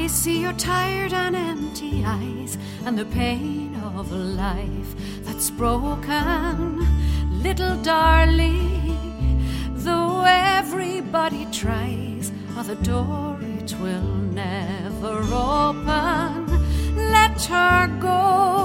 I see your tired and empty eyes and the pain of a life that's broken. Little darling, though everybody tries, the door it will never open. Let her go.